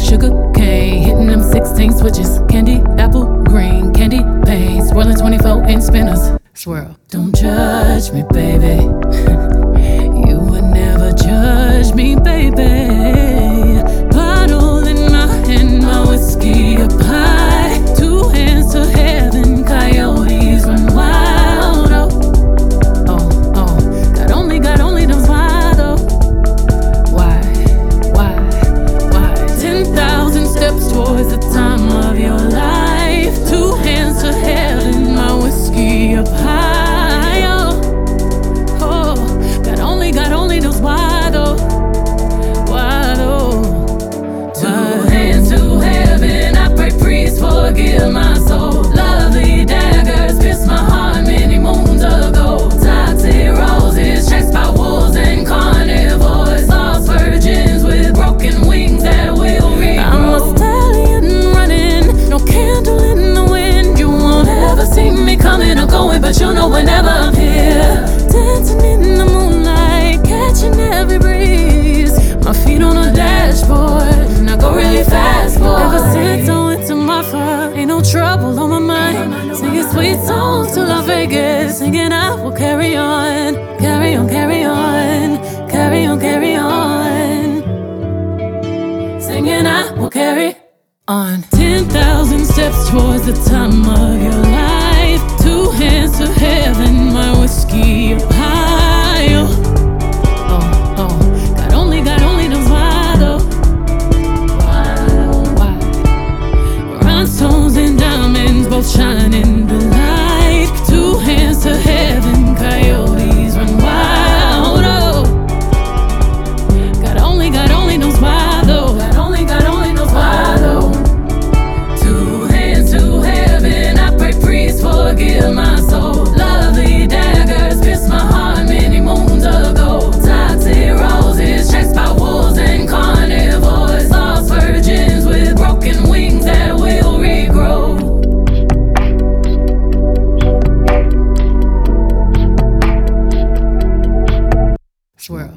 sugar cane, hitting them 16 switches. Candy, apple, green, candy, paint, swirling 24-inch spinners. Swirl. Don't judge me, baby. You would never judge me, baby. Bottle in my hand, my whiskey up high. Two hands to heaven, coyotes run wild. Got only those wild. Why? 10,000 steps towards the time of your life. Two hands to heaven, my whiskey up high. Got only those wild. Two hands to heaven, I pray please forgive my soul. Lovely daggers pierced my heart many moons ago. Toxic roses chased by wolves and carnivores. Lost virgins with broken wings that will regrow. I'm a stallion running, no candle in the wind. You won't ever see me coming or going, but you'll know whenever I'm here. Dancing in the moonlight, catching every breeze. My feet on the dashboard, and I go really fast, boy. Ever since I went to Marfa, ain't no trouble on my mind. Singing sweet songs till I Vegas, singing I will carry on, carry on, carry on, carry on, carry on. Singing I will carry on. 10,000 steps towards the time of your life. Two hands to heaven, my whiskey up high. Got only those wild. Rhinestones and diamonds both shine in the light. Two hands to heaven, coyotes run wild. Got only those wild. Got only those wild. Two hands to heaven, I pray please forgive my soul. Lovely daggers pierced my heart many moons ago. Toxic roses chased by wolves and carnivores. Lost virgins with broken wings that will regrow. Swirl.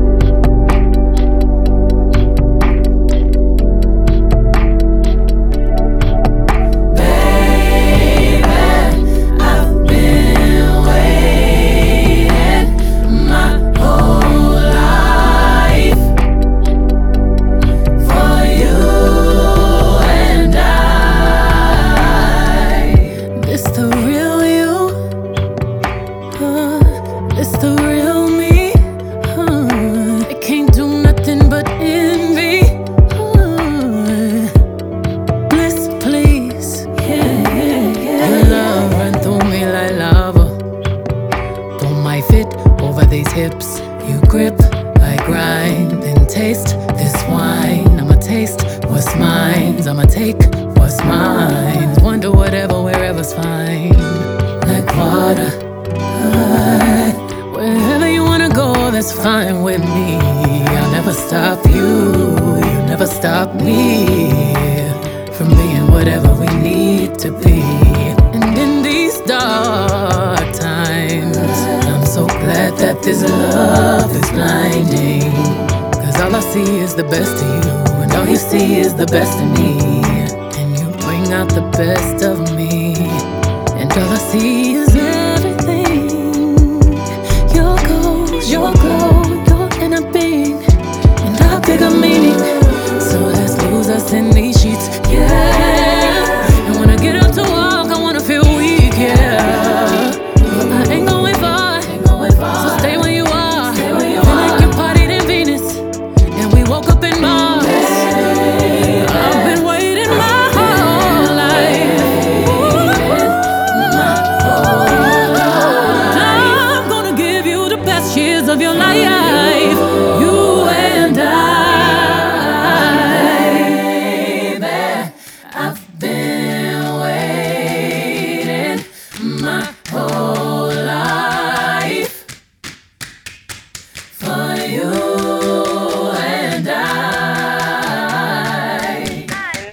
Hips, you grip, I grind and taste this wine. I'ma taste what's mine. I'ma take what's mine. Wonder whatever, wherever's fine. Like water, wherever you wanna go, that's fine with me. I'll never stop you, you never stop me from being whatever we need to be. And in these dark times, I'm so glad that this love is blinding. Cause all I see is the best of you, and all you see is the best of me. And you bring out the best of me, and all I see is everything. Your goals, your glow, your inner being, and our bigger meaning. So let's lose us in these sheets, yeah. And when I get up to walk, I wanna feel weak, yeah. But I ain't going far, so stay where you are. Feel like you partied in Venus, and we woke up in Mars. I've been waiting my whole life. I'm gonna give you the best years of your life.